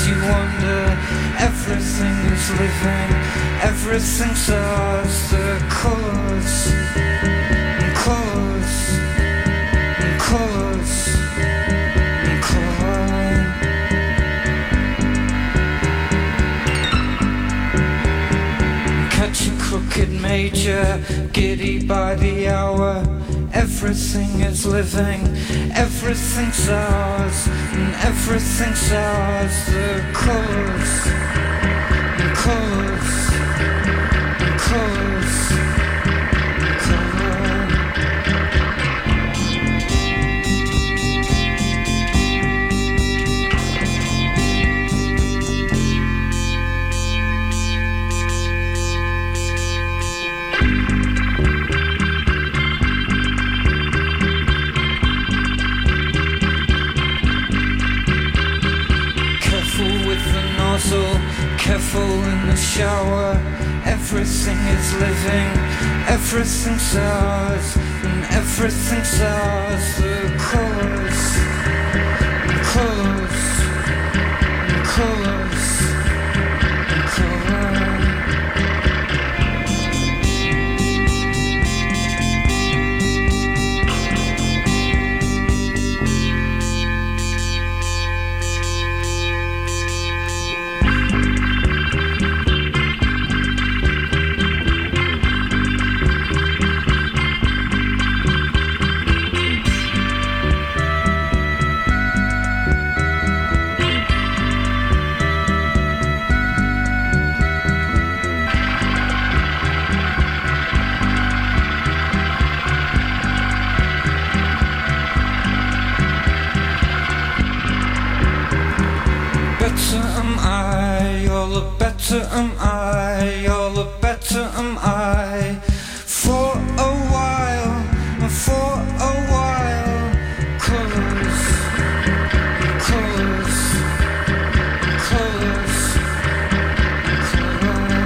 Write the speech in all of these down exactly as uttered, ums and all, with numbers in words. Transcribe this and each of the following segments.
you wonder. Everything is living, everything stars. The colors and colors and colors and color. Catch a crooked major, giddy by the hour. Everything is living, everything's ours, and everything's ours. The colors, and colors, and colors, and color. Careful in the shower, everything is living, everything's ours, and everything's ours. The colors, and colors, and colors, and color. Better am I, all the better am I. For a while, for a while. Colors, colors, colors, color.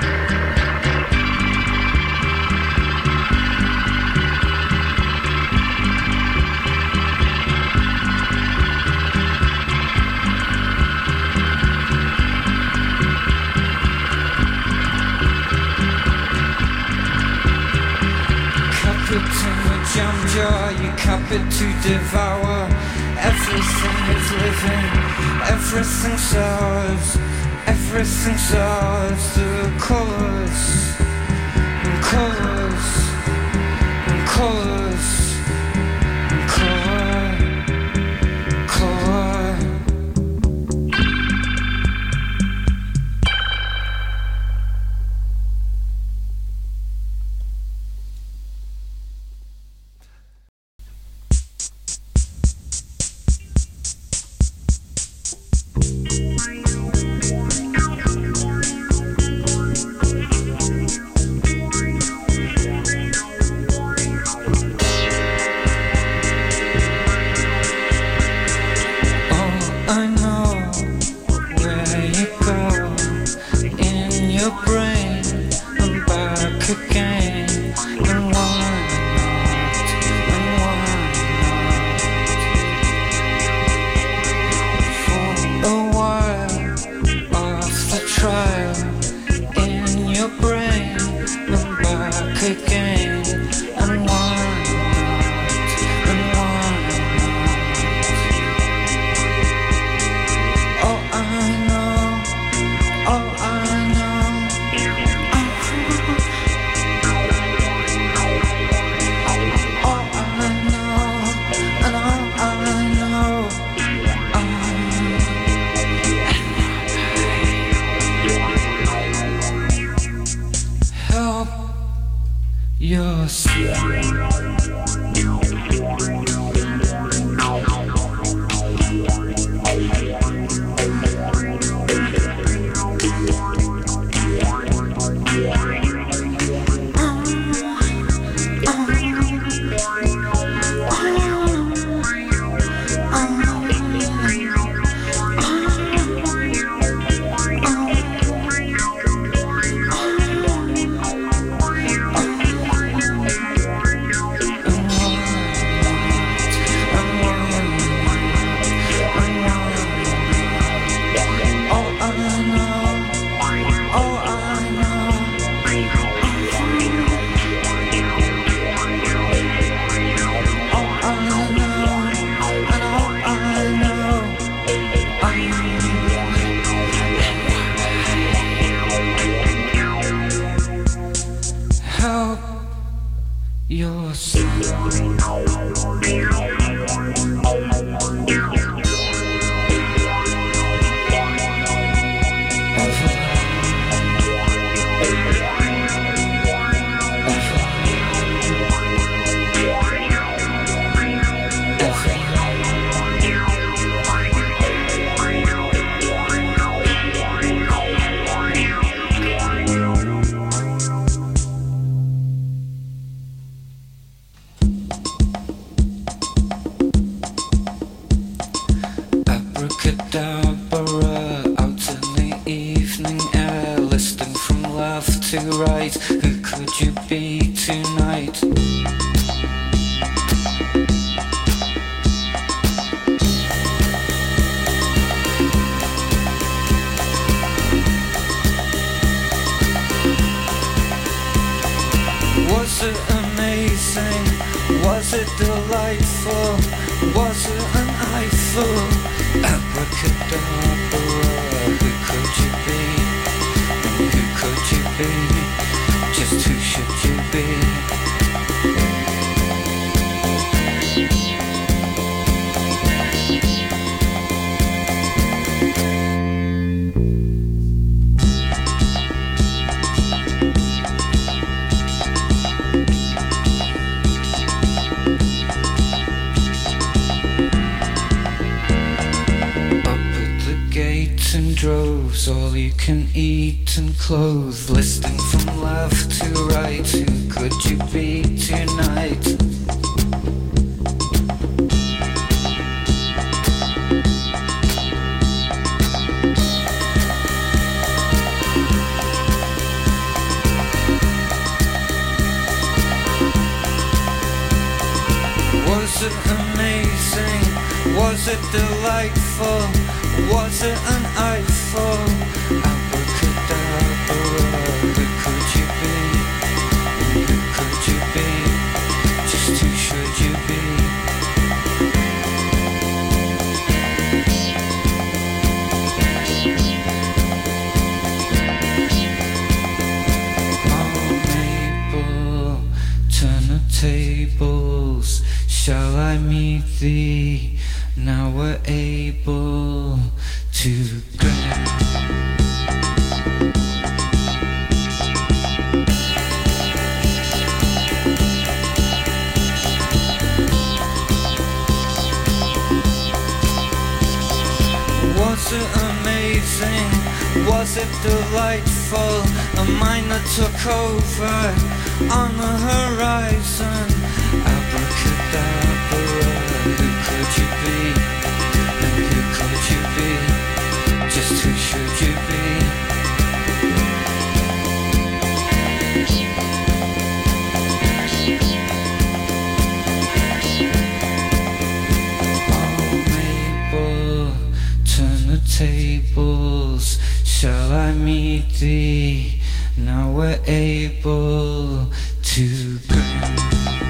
Jam jar, you cap it to devour. Everything is living, everything's ours, everything's ours. The colors, and colors, and colors, and color, color. right? Who could you be tonight? Was it amazing? Was it delightful? Was it an eyeful? Abracadabra, who could you be? And who could you be? Just who should you be? Droves, all you can eat and clothe, listing from left to right. Who could you be tonight? Was it amazing? Was it delightful? Was it an eyeful? Abracadabra, who could you be? Who could you be? Just who should you be? Oh Mabel, turn the tables. Shall I meet thee? Now we're able to grant. Was it amazing? Was it delightful? A mind that took over on the horizon. Abracadabra, who could you be? And who could you be? Just who should you be? Oh Mabel, turn the tables. Shall I meet thee? Now we're able to grant.